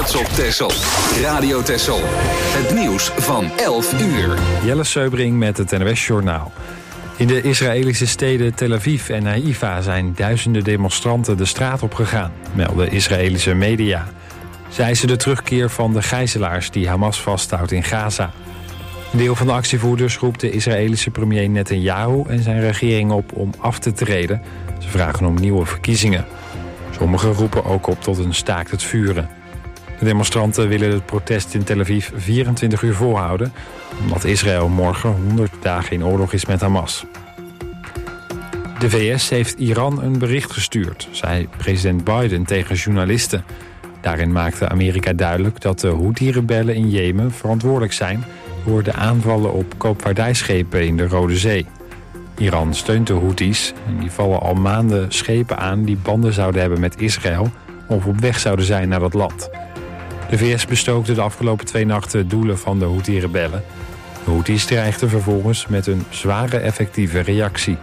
trots op Texel. Radio Texel. Het nieuws van 11 uur. Jelle Seubring met het NOS Journaal. In de Israëlische steden Tel Aviv en Haifa zijn duizenden demonstranten de straat op gegaan, melden Israëlische media. Ze eisen de terugkeer van de gijzelaars die Hamas vasthoudt in Gaza. Een deel van de actievoerders roept de Israëlische premier Netanyahu en zijn regering op om af te treden. Ze vragen om nieuwe verkiezingen. Sommigen roepen ook op tot een staakt het vuren. De demonstranten willen het protest in Tel Aviv 24 uur volhouden, omdat Israël morgen 100 dagen in oorlog is met Hamas. De VS heeft Iran een bericht gestuurd, zei president Biden tegen journalisten. Daarin maakte Amerika duidelijk dat de Houthi-rebellen in Jemen verantwoordelijk zijn voor de aanvallen op koopvaardijschepen in de Rode Zee. Iran steunt de Houthis en die vallen al maanden schepen aan die banden zouden hebben met Israël of op weg zouden zijn naar dat land. De VS bestookte de afgelopen 2 nachten doelen van de Houthi-rebellen. De Houthis dreigden vervolgens met een zware effectieve reactie.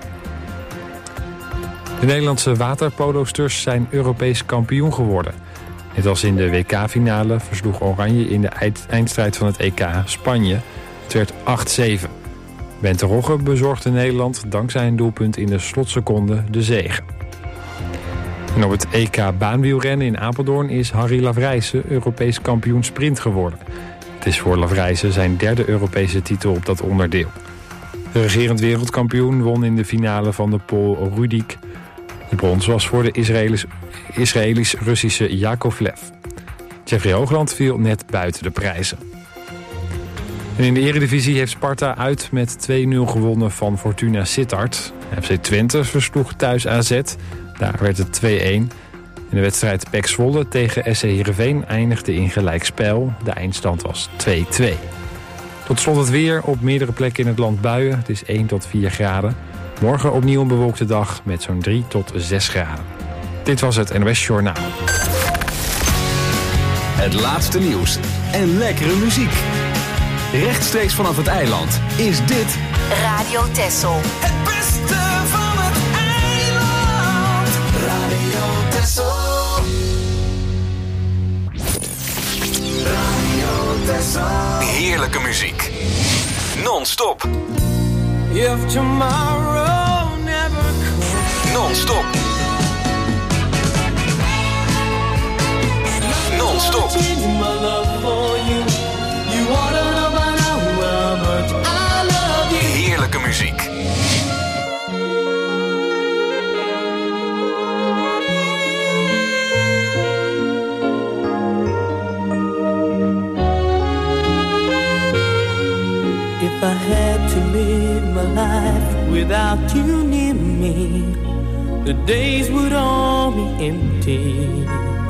De Nederlandse waterpolosters zijn Europees kampioen geworden. Net als in de WK-finale versloeg Oranje in de eindstrijd van het EK Spanje. Het werd 8-7. Bente Rogge bezorgde Nederland dankzij een doelpunt in de slotseconde de zege. En op het EK baanwielrennen in Apeldoorn is Harry Lavrijsen Europees kampioen sprint geworden. Het is voor Lavrijsen zijn 3e Europese titel op dat onderdeel. De regerend wereldkampioen won in de finale van de Pool Rudik. De brons was voor de Israëlisch-Russische Yakovlev. Jeffrey Hoogland viel net buiten de prijzen. En in de Eredivisie heeft Sparta uit met 2-0 gewonnen van Fortuna Sittard. FC Twente versloeg thuis AZ. Daar werd het 2-1. In de wedstrijd PEC Zwolle tegen SC Heerenveen eindigde in gelijkspel. De eindstand was 2-2. Tot slot het weer. Op meerdere plekken in het land buien. Het is 1 tot 4 graden. Morgen opnieuw een bewolkte dag met zo'n 3 tot 6 graden. Dit was het NOS Journaal. Het laatste nieuws en lekkere muziek. Rechtstreeks vanaf het eiland is dit Radio Texel. Het beste van het eiland. Radio Texel. Radio Texel. heerlijke muziek. Non-stop. If tomorrow never comes. Non-stop. Non-stop. Heerlijke muziek. If I had to live my life without you near me, the days would all be empty.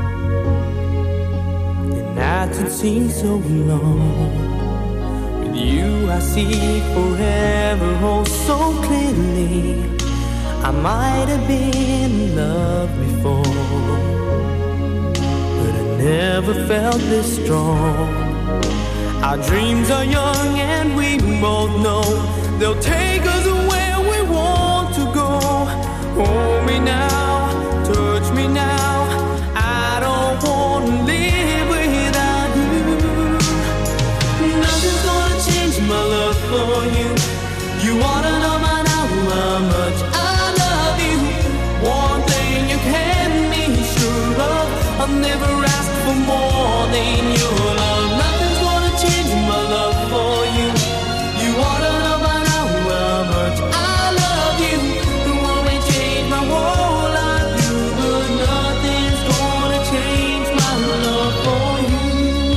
The nights would seem so long. With you I see forever oh so clearly. I might have been in love before, but I never felt this strong. Our dreams are young and we both know they'll take us where we want to go. Hold me now, touch me now. I don't want to live without you. Nothing's gonna change my love for you. You ought to know by now how much I love you. One thing you can be sure of, I'll never ask for more than your love. Change my love for you. You ought to know by now how much I love you. The one may change my whole life, but nothing's gonna change my love for you.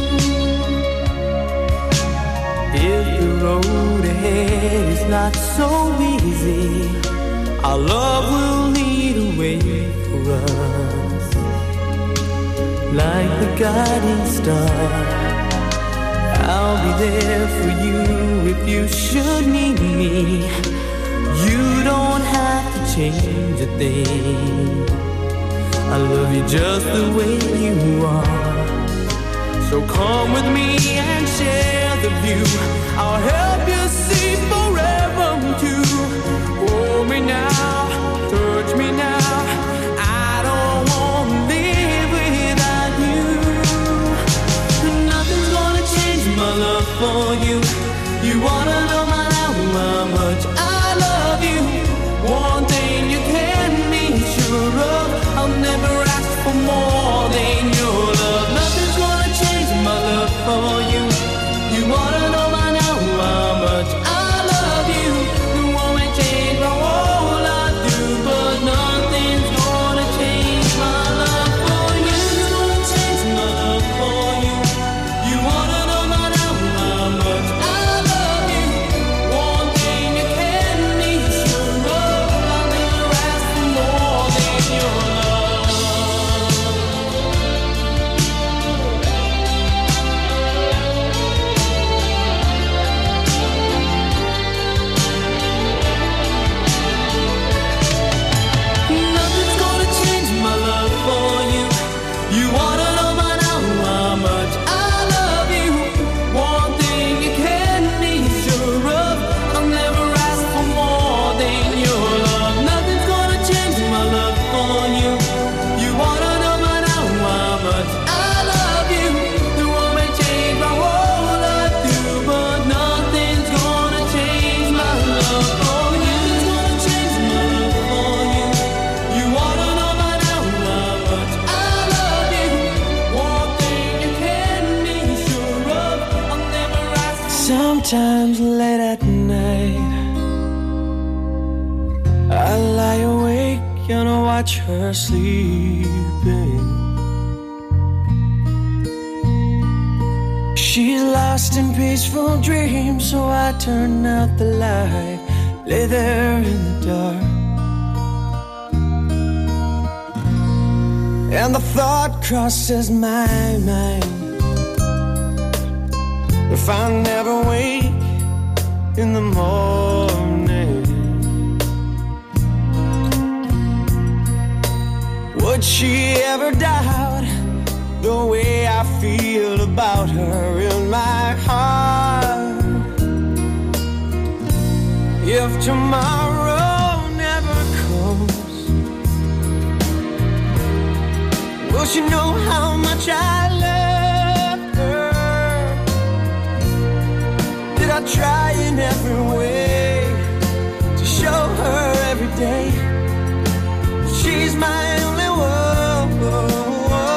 If the road ahead is not so easy, our love will lead a way for us, like the guiding star. I'll be there for you if you should need me. You don't have to change a thing. I love you just the way you are. So come with me and share the view. I'll help you see forever too. Hold me now, touch me now. I don't want to live without you. Sometimes late at night I lie awake and I watch her sleeping. She's lost in peaceful dreams, so I turn out the light, lay there in the dark. And the thought crosses my mind, if I never wake in the morning, would she ever doubt the way I feel about her in my heart? If tomorrow never comes, will she know how much I love her? Did I try in every way to show her every day she's my only one?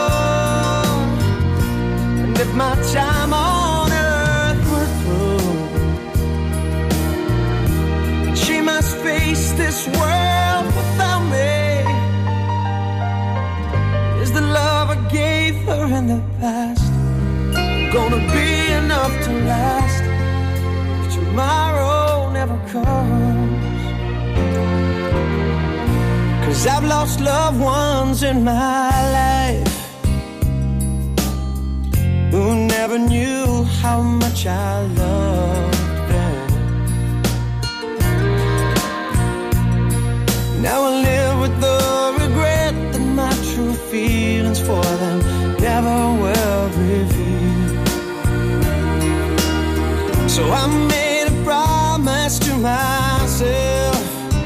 And if my time on earth were through, she must face this world without me, is the love I gave her in the past gonna be enough to last if tomorrow never comes? 'Cause I've lost loved ones in my life who never knew how much I loved them. Now I live with the regret that my true feelings for them never were revealed. So I made a promise to myself,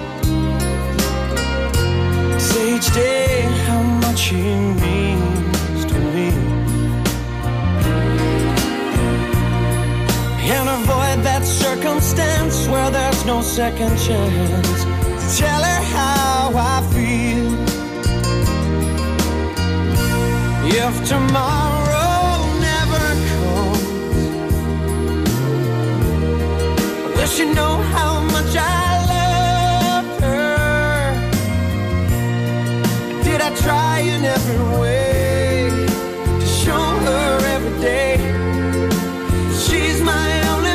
say each day how much he means to me, and avoid that circumstance where there's no second chance to tell her how I feel. If tomorrow never comes, will she know how much I love her? Did I try in every way to show her every day she's my only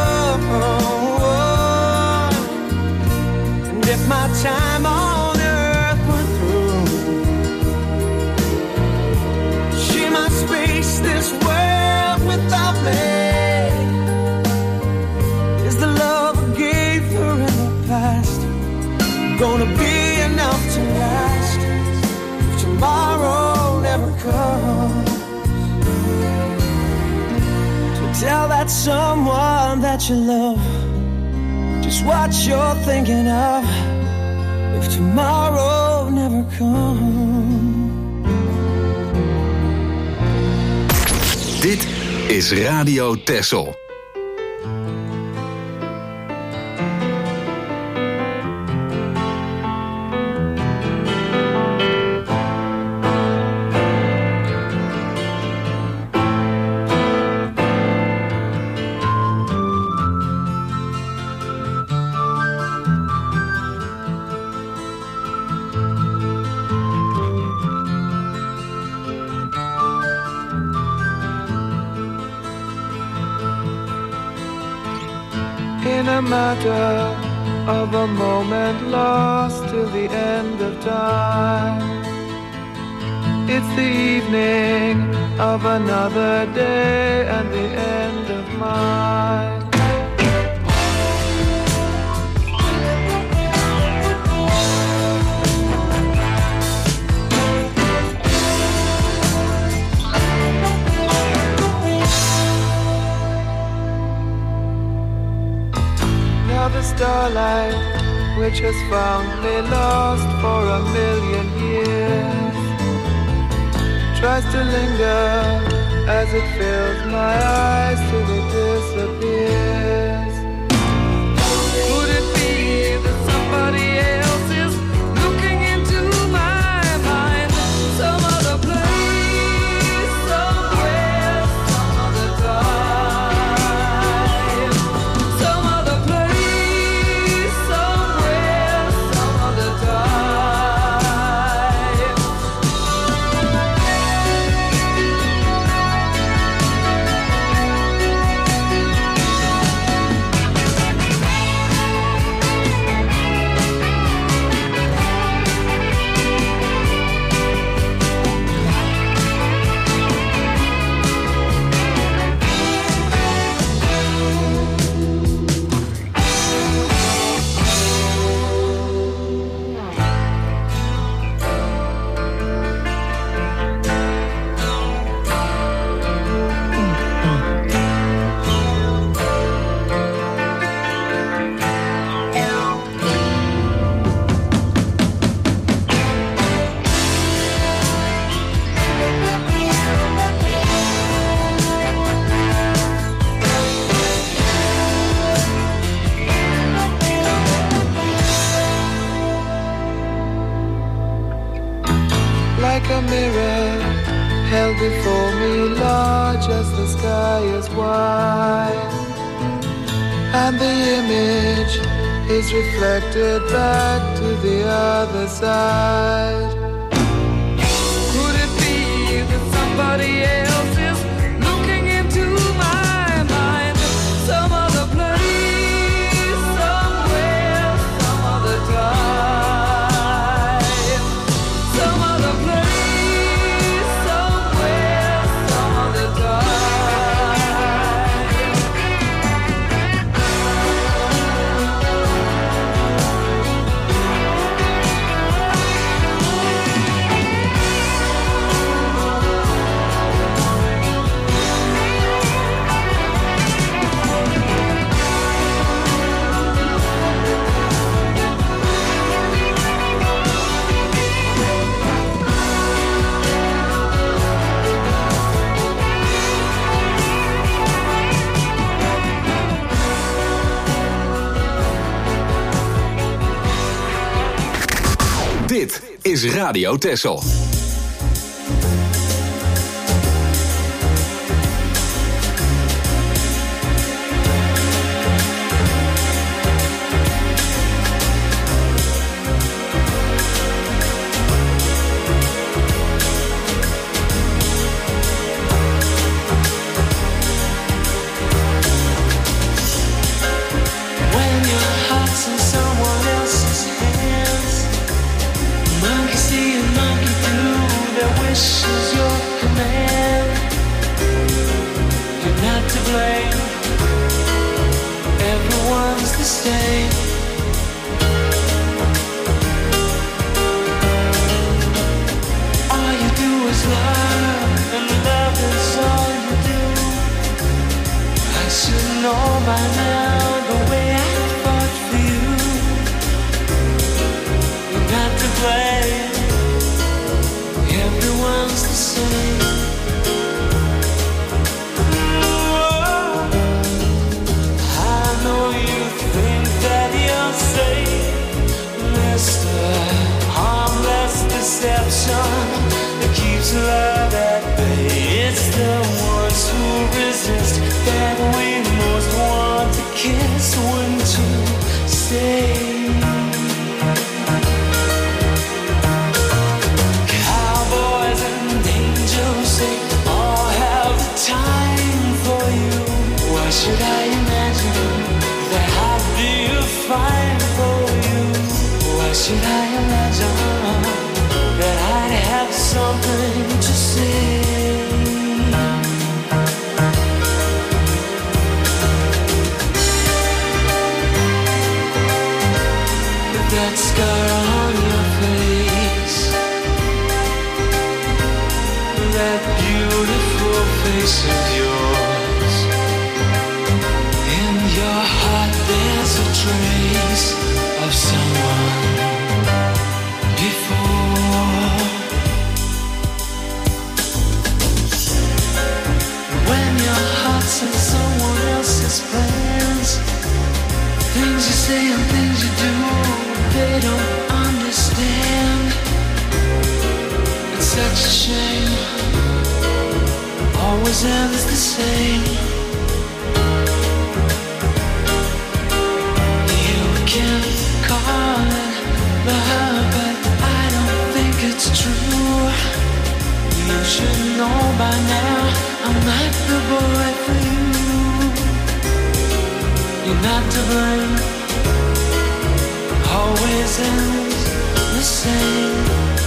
one? And if my time on earth were through, she must face this world without me, is the love I gave her in the past gonna be enough to last if tomorrow never comes? Tell that someone that you love just what you're thinking of if tomorrow never comes. Dit is Radio Texel. In a matter of a moment lost till the end of time, it's the evening of another day and the end of mine. The starlight, which has found me lost for a million years, tries to linger as it fills my eyes till it disappears. Could it be that somebody else is looking into my mind? Some other place, somewhere, some other time. just the sky is white, and the image is reflected back to the other side. Could it be that somebody else is looking into my mind? Some other place, somewhere, some other time. Some other place, somewhere, some other time. Dit is Radio Texel. When your heart's in someone else's hands, monkey see and monkey do, their wish is your command. You're not to blame, everyone's the same. All you do is love, and love is all you do. I should know by now the way I fought for you. You're not to blame, everyone's the same. I know you think that you're safe, Mr. Harmless deception that keeps love at bay. It's the ones who resist that we most want to kiss. Wouldn't you say? Cowboys and angels, they all have the time for you. Why should I imagine that I'd be fine for you? Why should I imagine that I'd have something to say? That scar on your face, that beautiful face of yours, in your heart there's a trace of someone before. When your heart's in someone else's plans, things you say and things you do, they don't understand. It's such a shame, always ends the same. You can call it love, but I don't think it's true. You should know by now I'm not the boy for you. You're not to blame, always ends the same.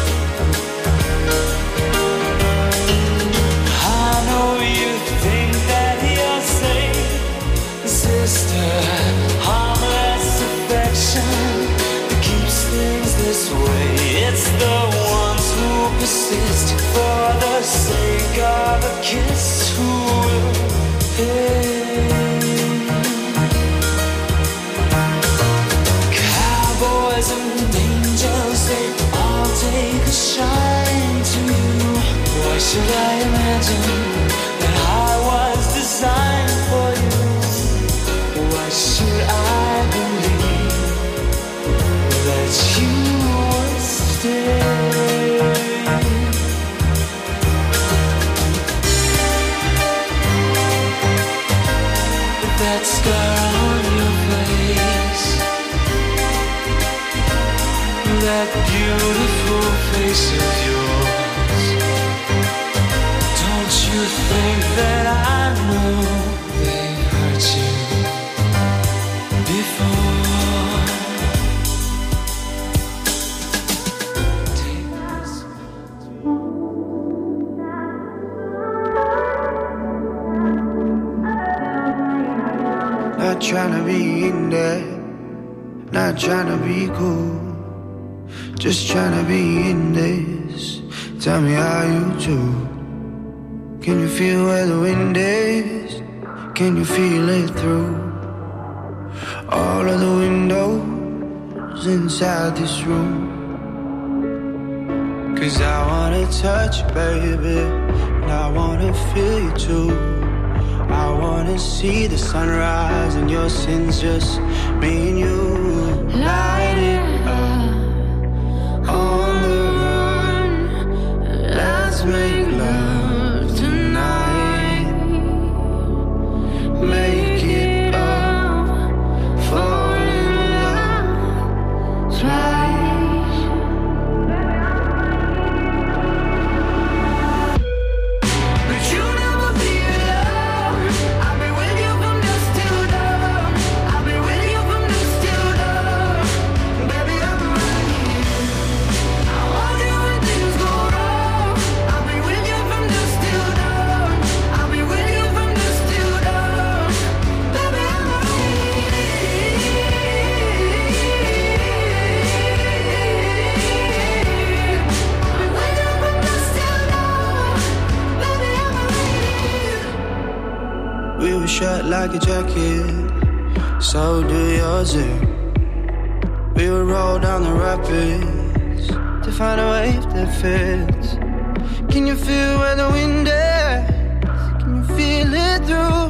I know you think that you're safe, sister. Harmless affection that keeps things this way. It's the ones who persist for the sake of a kiss who will pay. Cowboys and angels, they all take a shine to you. Why should I imagine that I was designed for you? Why should I believe that you would stay? that scar on your face, that beautiful face of yours. Don't you think that I know they've hurt you before? Take this. Not trying to be in there, not trying to be cool, just trying to be in this. Tell me how you do. Can you feel where the wind is? Can you feel it through all of the windows inside this room? 'Cause I wanna touch you, baby, and I wanna feel you too. I wanna see the sunrise and your sins, just me and you. Light it up on the run. Let's make love tonight. Make it up, fall in love twice. But you never feel love. I'll be with you from dusk till dawn. I'll be with you from dusk till dawn. Baby, I'm right here. I want you when things go wrong. I'll be with you from dusk till dawn. I'll be with you from dusk till dawn. Baby, I'm right here. I'll be with you from dusk till dawn. Baby, I'm right here. We were shut like a jacket, so do yours. We would roll down the rapids to find a wave that fits. Can you feel where the wind is? Can you feel it through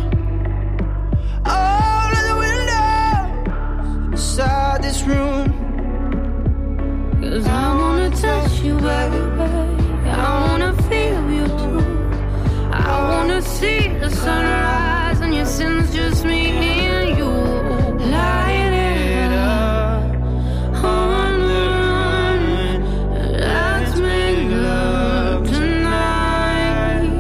all of the windows inside this room? 'Cause I wanna touch you, baby. I wanna feel you too. I wanna see the sunrise and your sins, just me and you. Light it up on the run. Let's make love tonight.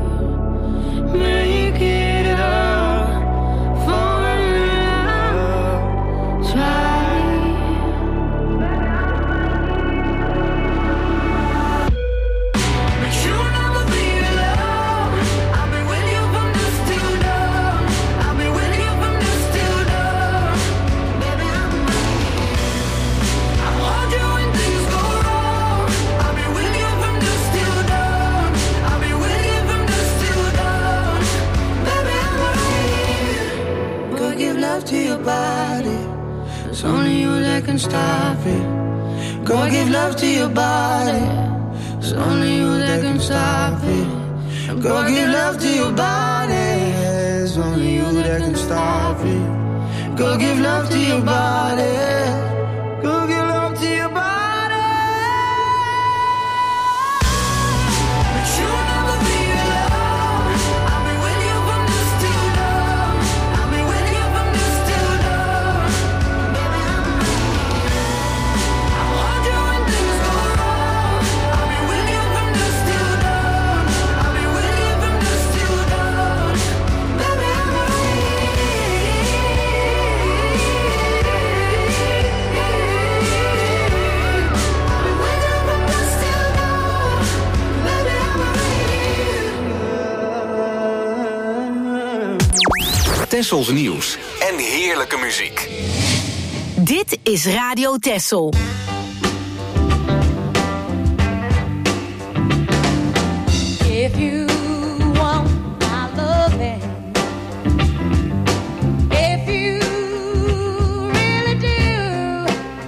Make it up, fall in love twice. But you never feel love. I'll be with you from dusk till dawn. I'll be with you from dusk till dawn. Baby, I'm right here. I want you when things go wrong. I'll be with you from dusk till dawn. I'll be with you from dusk till dawn. Baby, I'm right here. Go give love to your body. It's only you that can stop it. Go give love to your body. It's only you that can stop it. Go give love to your body. It's only you that can stop it. Go give love to your body. Go give love to your body. But you never feel love. I'll be with you from dusk till dawn. I'll be with you from dusk till dawn. Baby, I'm right here. I want you when things go wrong. I'll be with you from dusk till dawn. I'll be with you from dusk till dawn. Baby, I'm right Tessels nieuws en heerlijke muziek. Dit is Radio Tessel. If you want my loving, if you really do,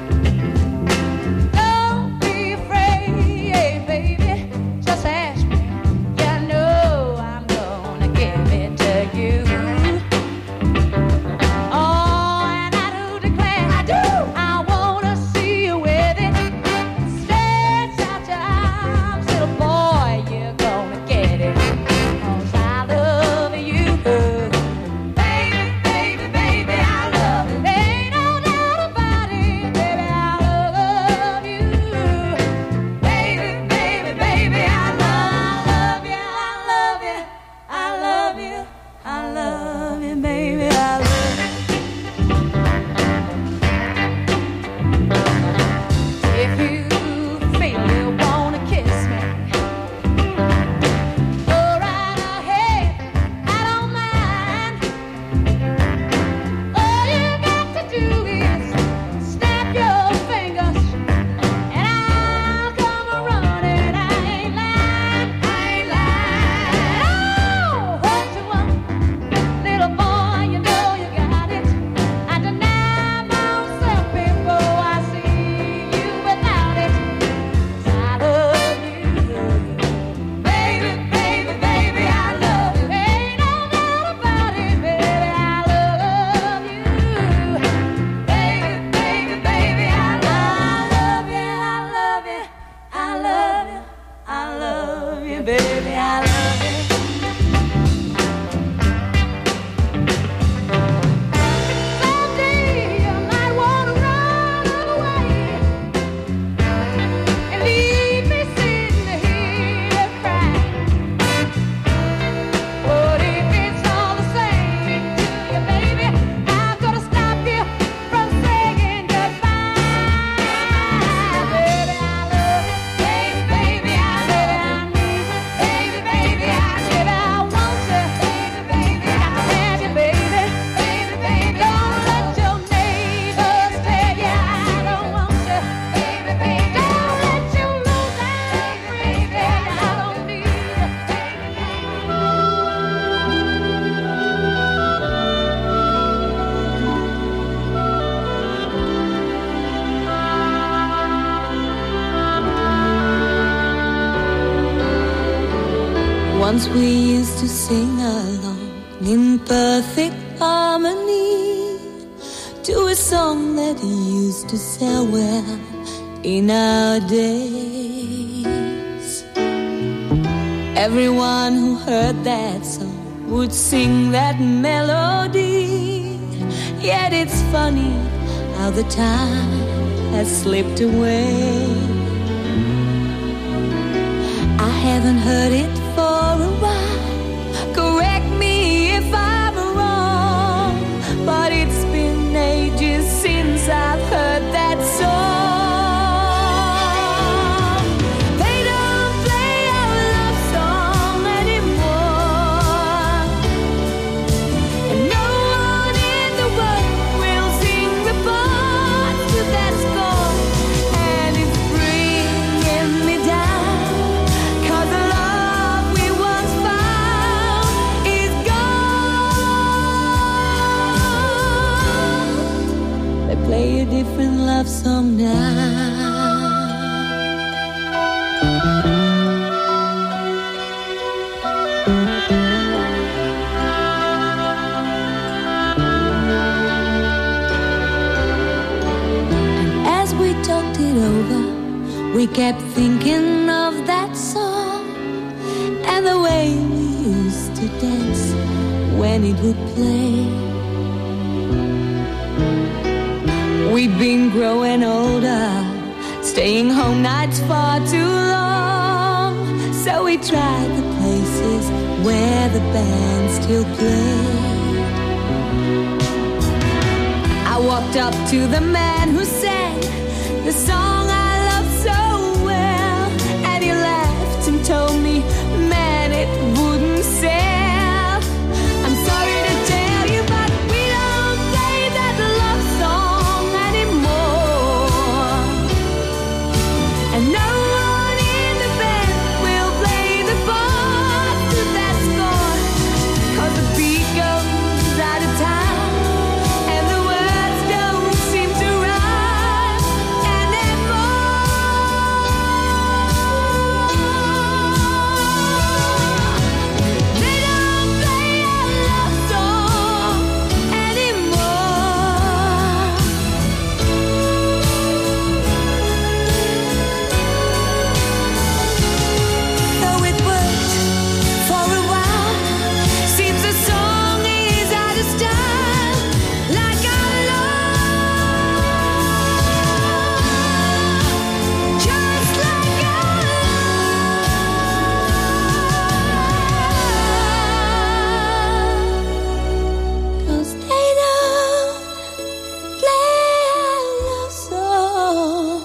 don't be afraid, baby, just ask me. You know I'm gonna give it to you. Oh, and I do declare, I wanna see you with we used to sing along in perfect harmony to a song that used to sell well in our days. Everyone who heard that song would sing that melody. Yet it's funny how the time has slipped away. I haven't heard it for a while. Correct me if I'm wrong, but it's been ages since I've heard that song. They don't play our love song anymore, and no one in the world will sing the parts to that score. And it's bringing me down, 'cause the love we once found is gone. They play a different love song now. As we talked it over, we kept thinking of that song and the way we used to dance when it would play. We've been growing older, staying home nights far too long, so we tried the places where the band still played. I walked up to the man who sang the song I love so well, and he laughed and told me, man, it wouldn't sell. I'm sorry to tell you, but we don't play that love song anymore, and no one in the band will play the part to that score, 'cause the beat goes out of time and the words don't seem to rhyme anymore. They don't play our love song anymore. Though it worked for a while, seems the song is out of style, like our love, just like our love. 'Cause they don't play our love song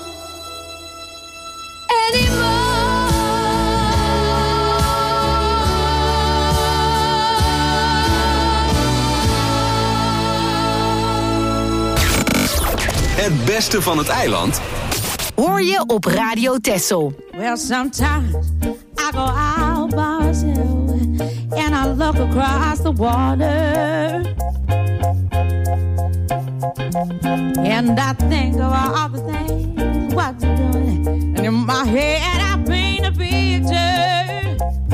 Het beste van het eiland Hoor je op Radio Texel. Well, sometimes I go out by myself and I look across the water, and I think of all the things what you're doing, and in my head I paint a picture.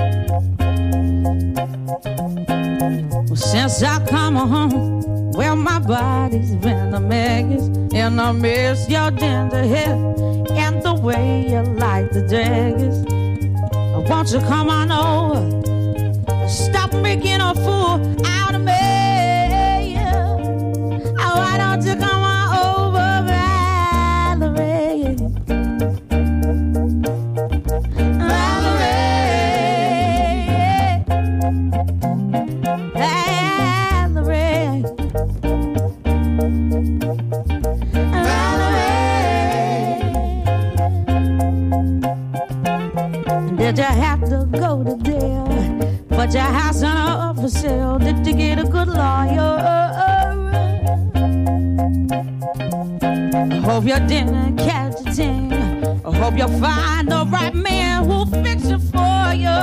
Well, since I come home, well, my body's been a mess, and I miss your tender hair and the way you like the daggers. Won't you come on over? Stop making a fool out of me. Oh, why don't you come on over, Valerie? Valerie. Valerie. Did you have to go to jail? Put your house on for sale? Did you get a good lawyer? I hope you didn't catch a thing. I hope you find the right man who'll fix it for you.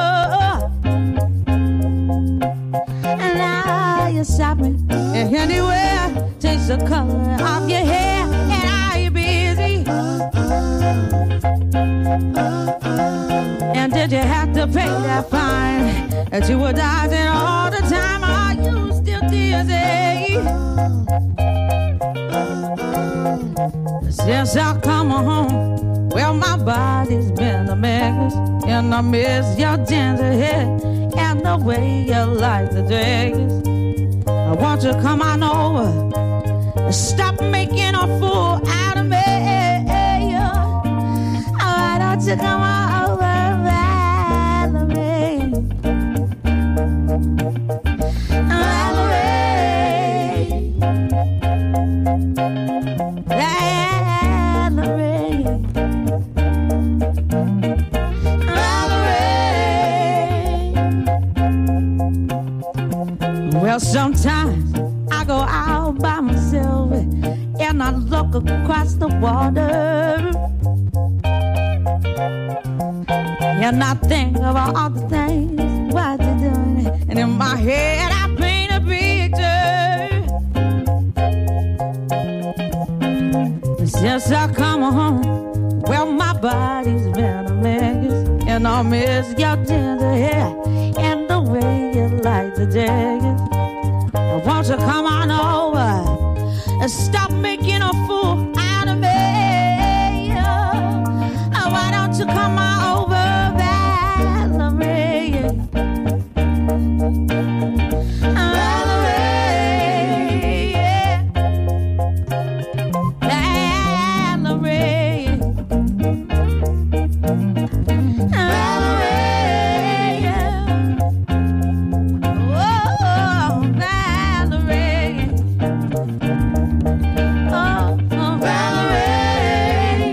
And now you're shopping anywhere, change the color of your hair, and are you busy? And did you have to pay that fine that you were dodging all the time? Are you still dizzy? Since I come home, well, my body's been a mess, and I miss your ginger hair and the way you like the days. I want you to come on over and stop making a fool out of me. Why don't you come on over, Valerie? Well, sometimes I go out by myself and I look across the water, and I think of all the things what you're doing, and in my head I paint a picture. Since I come home, well, my body's been a mess, and I miss your tender hair and the way you like the daggers. Won't you come on over and stop making a fool out of me? Why don't you come on over, Valerie? Valerie, yeah. Valerie, Valerie, yeah. Whoa, Valerie. Oh, Valerie.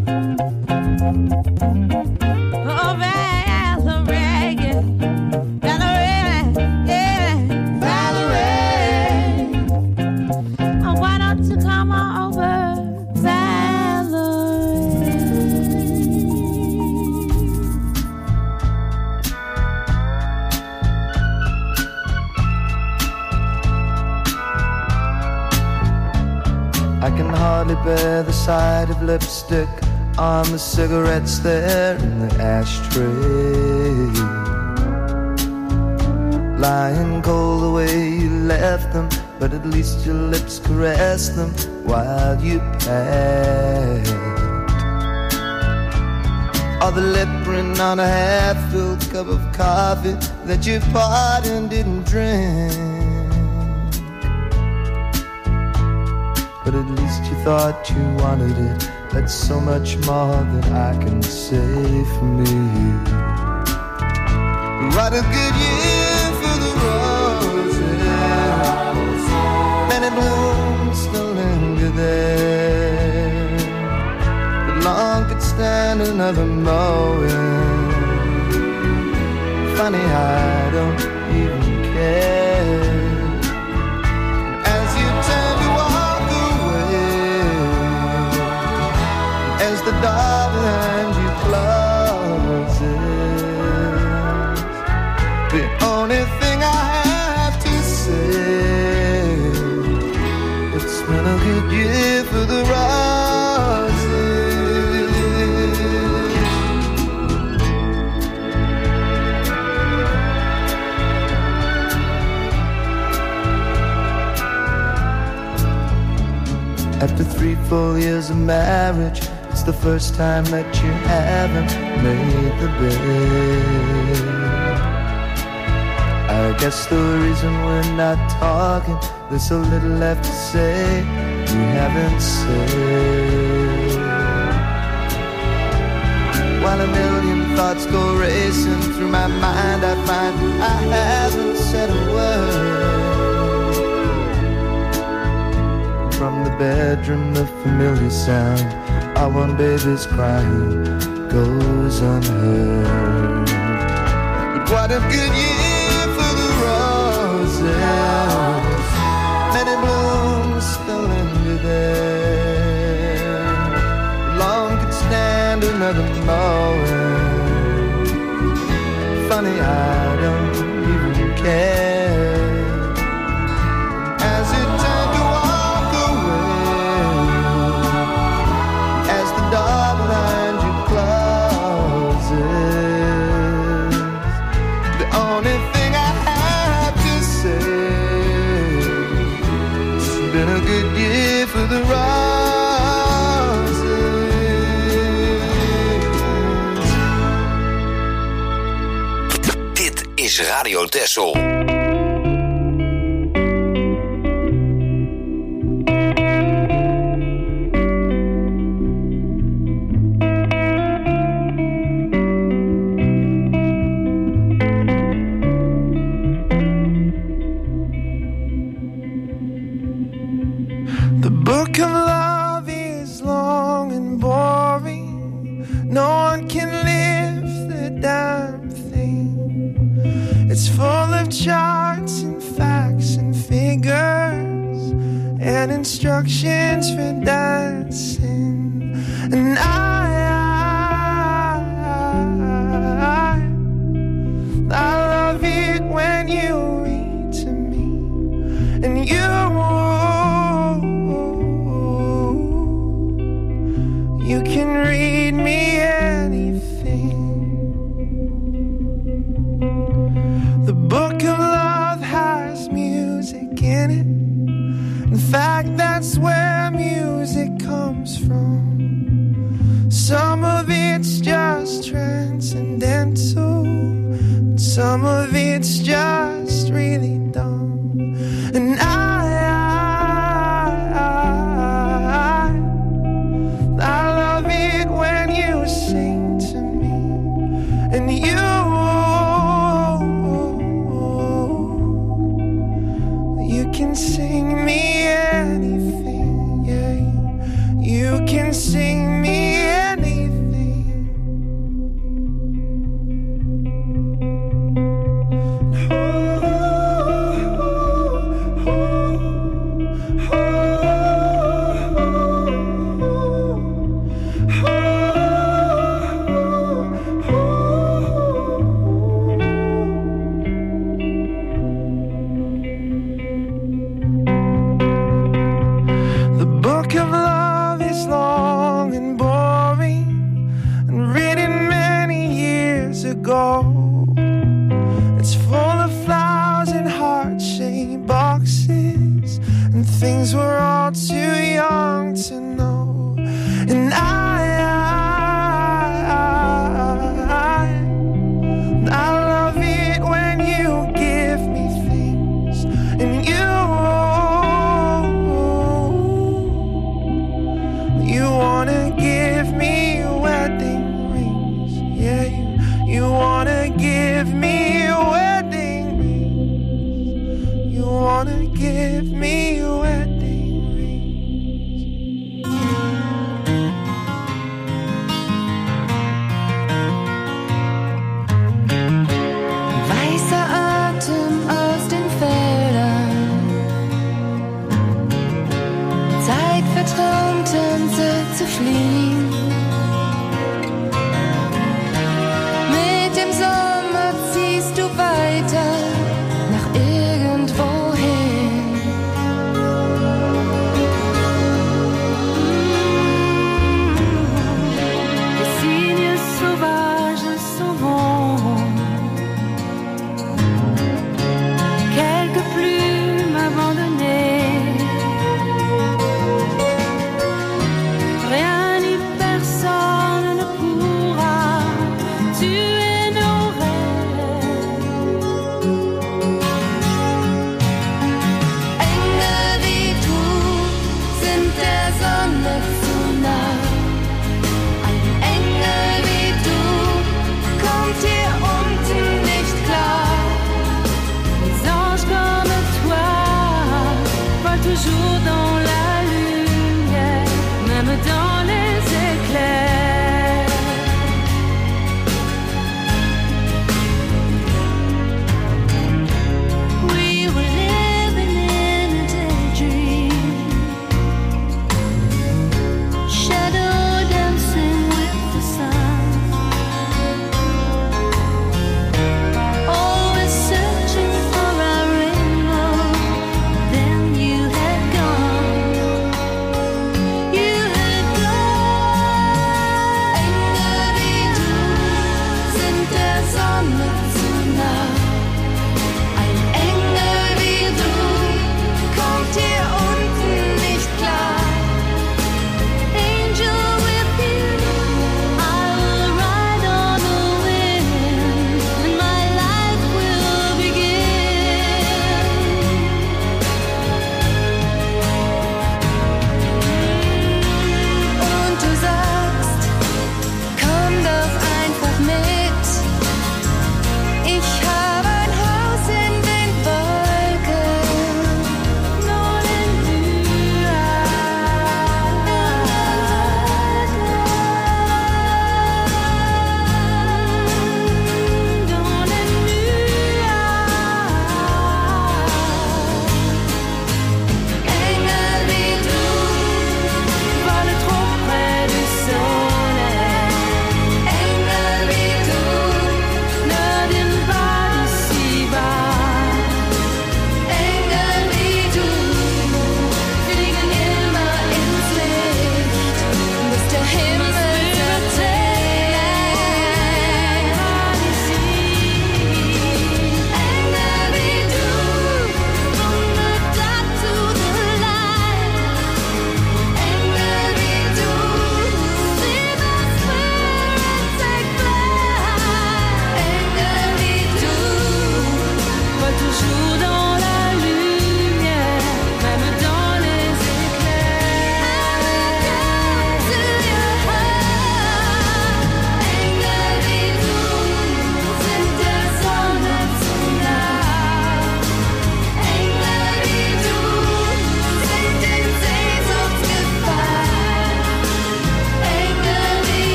Oh, Valerie, yeah. Valerie, yeah. Valerie. Oh, why don't you come on over, Valerie? I can hardly bear the sight of lipstick on the cigarettes there in the ashtray, lying cold the way you left them, but at least your lips caressed them while you passed. Or the lip print on a half-filled cup of coffee that you poured and didn't drink, but at least you thought you wanted it. That's so much more than I can say for me. What a good year for the roses. Many blooms still linger there, but long could stand another mowing. Funny, I don't even care. As you turn to walk away, as the door behind you closes, the only thing I have to say, it's been a good year for the roses. After 3 full years of marriage, it's the first time that you haven't made the bed. I guess the reason we're not talking, there's so little left to say we haven't said. While a million thoughts go racing through my mind, I find I haven't said a word. From the bedroom, the familiar sound of one baby's crying goes unheard. But what a good year for the roses. Many blooms still linger there. Long could stand another mowing. Funny, I don't even care. As it turned to walk away, as the door behind you closes, been a good year for the Roses. Dit is Radio Texel. Instructions for dancing, and I love it when you read to me, and you can read me anything. The book of love has music in it. In fact, that's where music comes from. Some of it's just transcendental, some of it's just really dumb. And I love it when you sing to me, and you can sing me anything, yeah. You can sing me anything. It's full of flowers and heart-shaped boxes and things we're all too young to know. And I love it when you give me things, and you wanna give me wedding rings, yeah. You wanna give me wedding rings. You wanna give me wedding rings. Weißer Atem aus den Feldern, Zeit für Traumtänze zu fliehen. Weiter nach irgendwohin. Les signes sauvages s'en vont, quelques plumes abandonnées. Rien ni personne ne pourra tuer nos rêves. Toujours dans la lumière, même dans les éclairs. We were living in a daydream, shadow dancing with the sun, always searching for our rainbow. Then you had gone.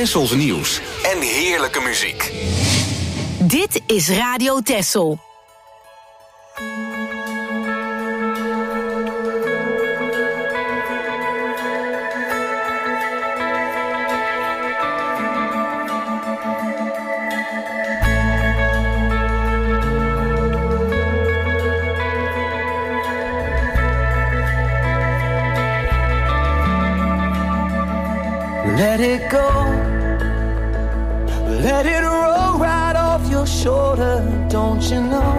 Tessels nieuws en heerlijke muziek. Dit is Radio Tessel. Let it go, let it roll right off your shoulder, don't you know?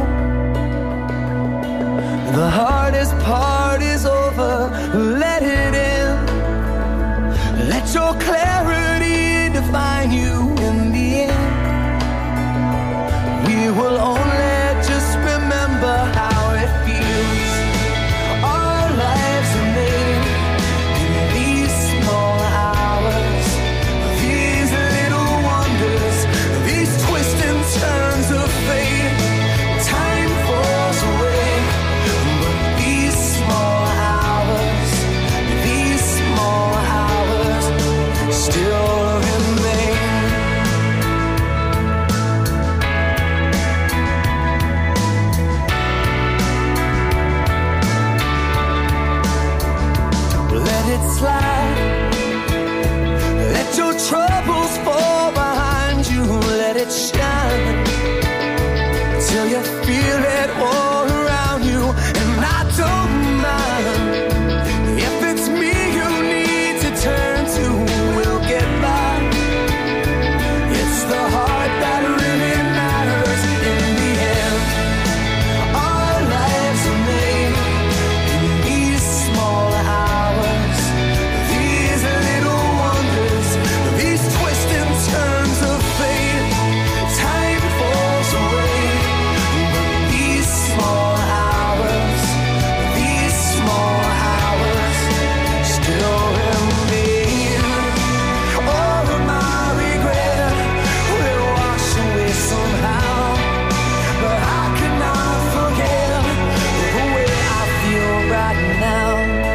The hardest part is over, let it in. Let your clarity define you in the end. We will only just remember how it feels. Our lives are made in these small hours, these little wonders, these twists and turns of fate. Time falls away, but these small hours still remain. Let it slide, let your troubles fall behind you, let it shine till you feel it all around you. And I don't mind if it's me you need to turn to, we'll get by. It's the heart that really matters in the end. Our lives are made in these small hours, these little wonders, these twists and turns of fate. Time falls away, but these small hours still remain. All of my regret will wash away somehow, but I cannot forget the way I feel right now.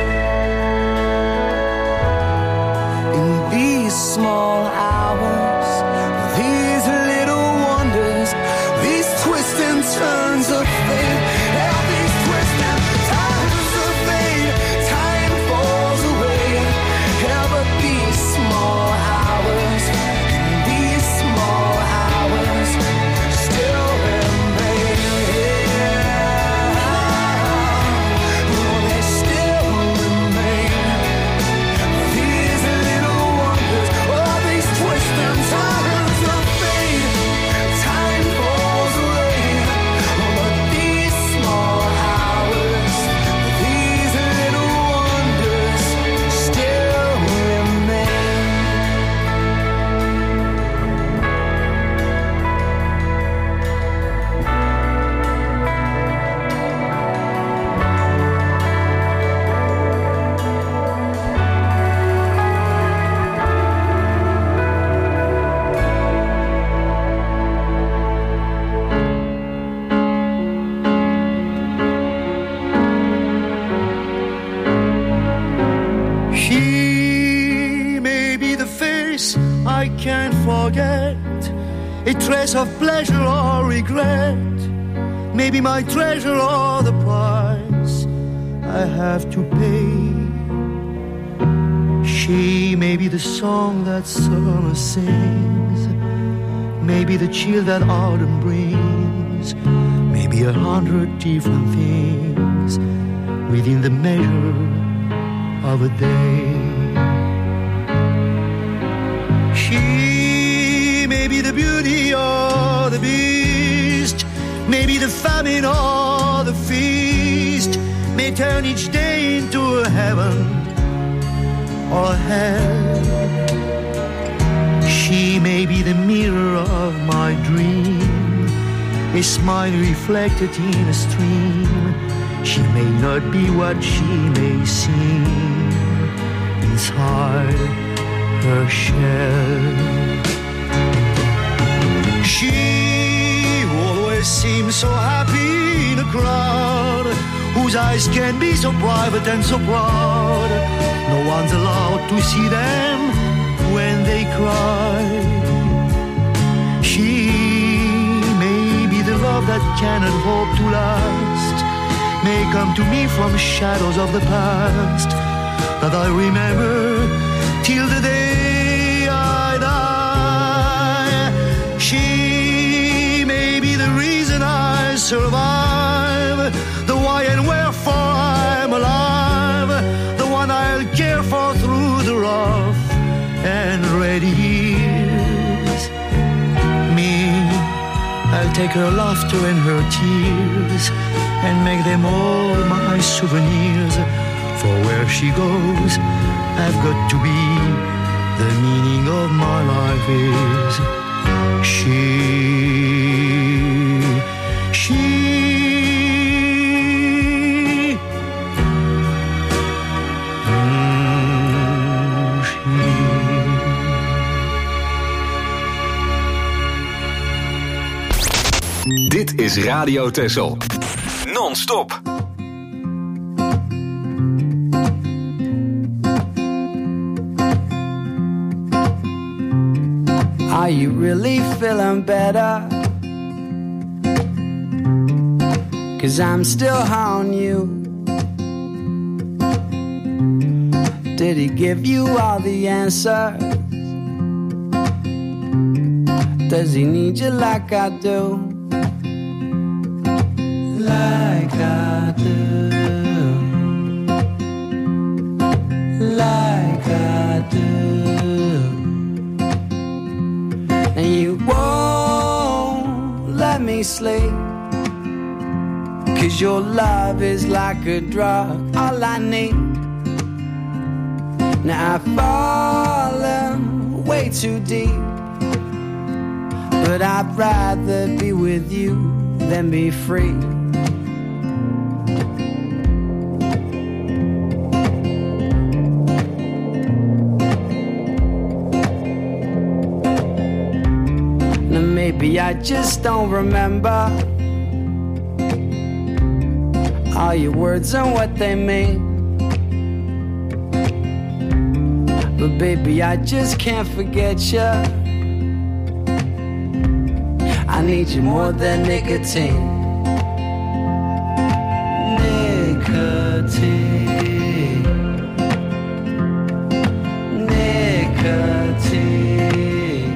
In these small hours, these little wonders, these twists and turns of fate, yeah, these twists and turns of fate. Time falls away, yeah, but these small hours still remain. Oh, they still remain. These little wonders, oh, these twists and turns of fate. Time falls away, but these small hours, these little wonders still remain. She may be the face I can't forget, a trace of pleasure or regret, maybe my treasure or the price I have to pay. She may be the song that summer sings, maybe the chill that autumn brings, maybe 100 different things within the measure of a day. She may be the beauty or the beast, maybe the famine or the feast, may turn each day into a heaven or hell. She may be the mirror of my dream, a smile reflected in a stream. She may not be what she may seem inside her shell. She always seems so happy in a crowd, whose eyes can be so private and so proud. No one's allowed to see them when they cry. She may be the love that cannot hope to last, may come to me from shadows of the past that I remember till the day I die. She may be the reason I survive, the why and wherefore I'm alive, the one I'll care for through the rough and ready years. Me, I'll take her laughter and her tears and make them all my souvenirs. For where she goes, I've got to be. The meaning of my life is she. Dit is Radio Texel. Non-stop. Are you really feeling better? 'Cause I'm still on you. Did he give you all the answers? Does he need you like I do? Like I do. Like I do. And you won't let me sleep, 'cause your love is like a drug, all I need. Now I've fallen way too deep, but I'd rather be with you than be free. Now maybe I just don't remember all your words and what they mean, but baby I just can't forget you. I need you more than nicotine. Nicotine. Nicotine.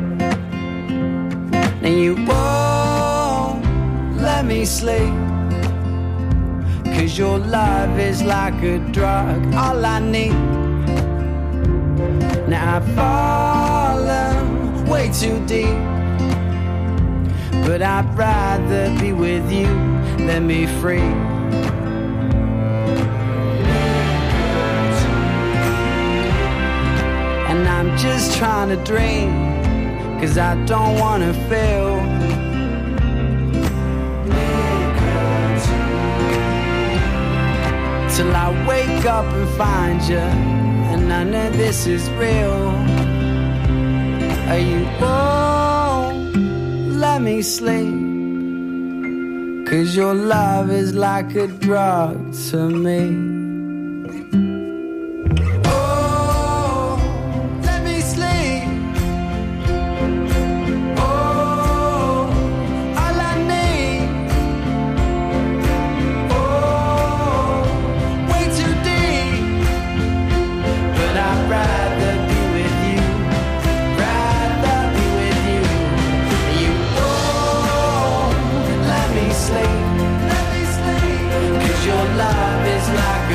And you won't let me sleep, 'cause your love is like a drug, all I need. Now I've fallen way too deep, but I'd rather be with you than be free. And I'm just trying to dream, 'cause I don't wanna feel. Till I wake up and find you, and none of this is real. Are you let me sleep, 'cause your love is like a drug to me. Oh, let me sleep. Oh, all I need. Oh, way too deep, but I'd rather be with you. Rather be with you. Sleep, 'cause your love is like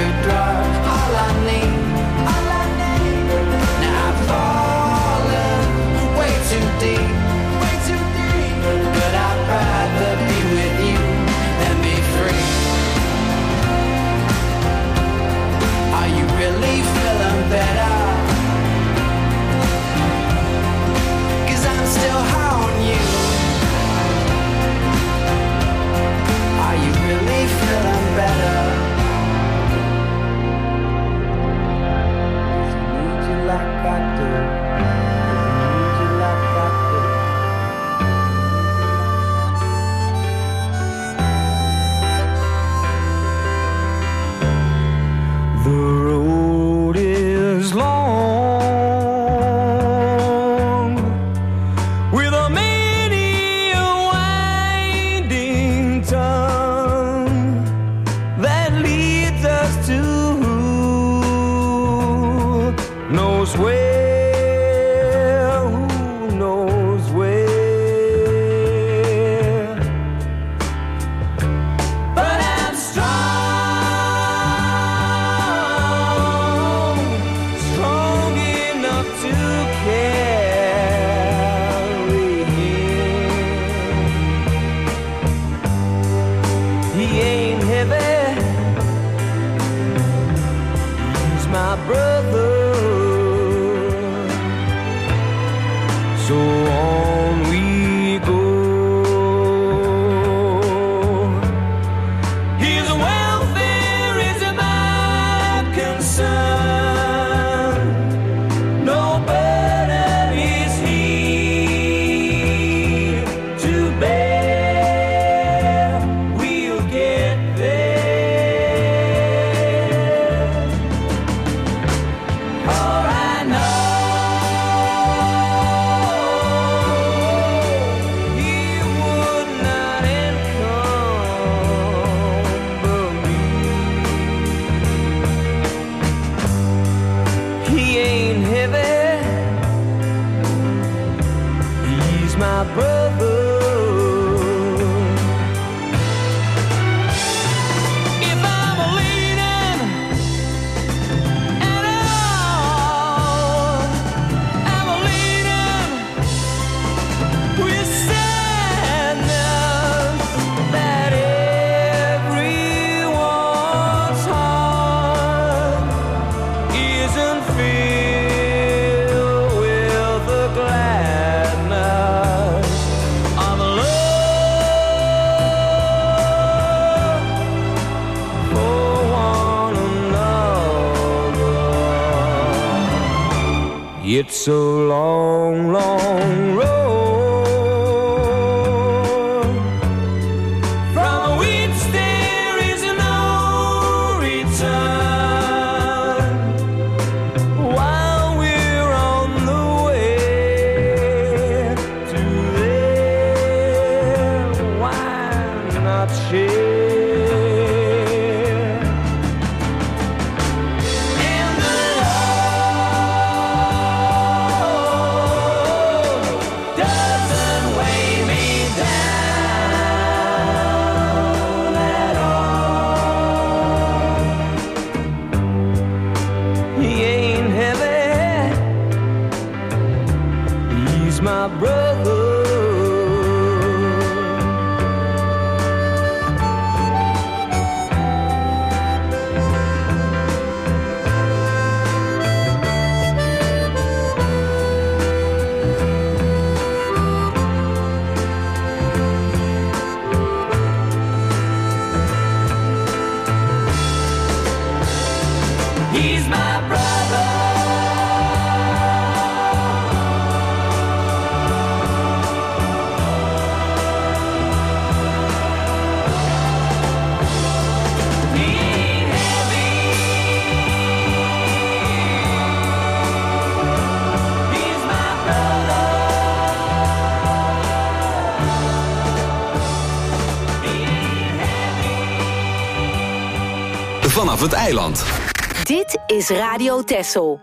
brother. So on we go. His welfare is my concern. No burden is he to bear. We'll get there. For I know he would not encumber me. He ain't heavy. He's my brother. If I'm leaning at all, I'm leaning with sadness that everyone's heart isn't filled with the gladness of love for one another. It's a long, long road from which there is no return. While we're on the way to there, why not share? And the love doesn't weigh me down at all. He ain't heavy. He's my brother. He's my brother. He ain't heavy. He's my brother. He ain't heavy. Vanaf het eiland. Dit is Radio Texel.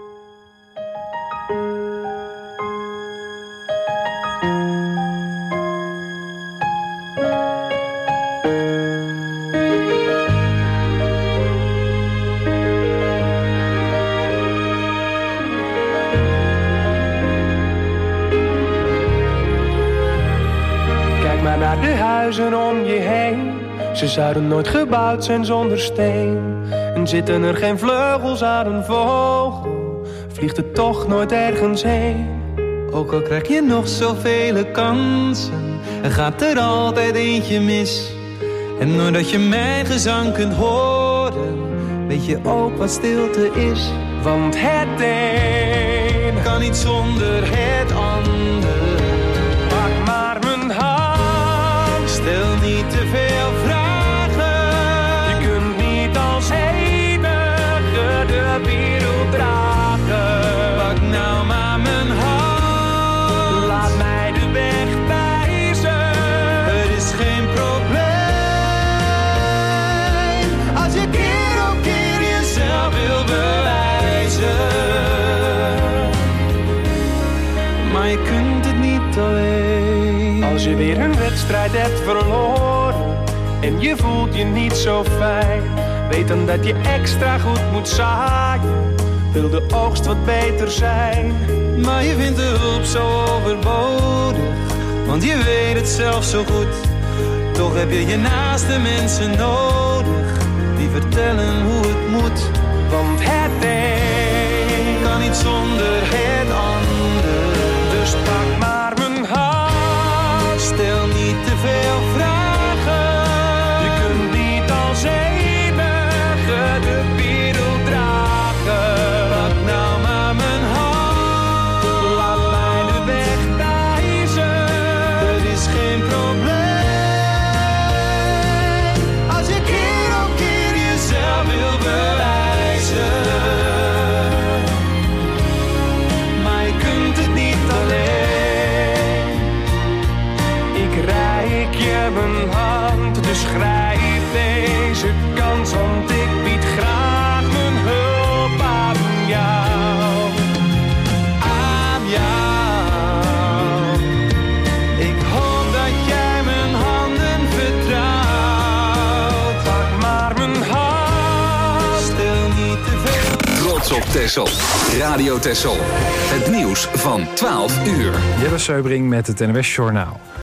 Kijk maar naar de huizen om je heen. Ze zouden nooit gebouwd zijn zonder steen. En zitten er geen vleugels aan een vogel, vliegt het toch nooit ergens heen. Ook al krijg je nog zoveel kansen, er gaat er altijd eentje mis. En doordat je mijn gezang kunt horen, weet je ook wat stilte is. Want het een kan niet zonder het ander. Pak maar mijn hand, stel niet te veel vragen. Je kunt niet als enige de wereld dragen. Pak nou maar mijn hand, laat mij de weg wijzen. Er is geen probleem als je keer op keer jezelf wil bewijzen. Maar je kunt het niet alleen. Als je weer een wedstrijd hebt verloren en je voelt je niet zo fijn, weet dan dat je extra goed moet zaaien, wil de oogst wat beter zijn. Maar je vindt de hulp zo overbodig, want je weet het zelf zo goed. Toch heb je je naaste mensen nodig, die vertellen hoe het moet. Want het een kan niet zonder het ander. Dus pak maar mijn hand. Stel niet te veel vragen. Je kunt niet als enige de wereld dragen. Pak nou maar mijn hand. Laat mij de weg wijzen. Het is geen probleem. Als je keer op keer jezelf wil bewijzen. Maar je kunt het niet alleen. Ik reik je mijn hand, dus grijp deze kans. Want ik bied graag mijn hulp aan jou. Aan jou. Ik hoop dat jij mijn handen vertrouwt. Pak maar mijn hand. Stel niet te veel. Trots op Texel. Radio Texel. Het nieuws van 12 uur. Jelle Seubring met het NOS Journaal.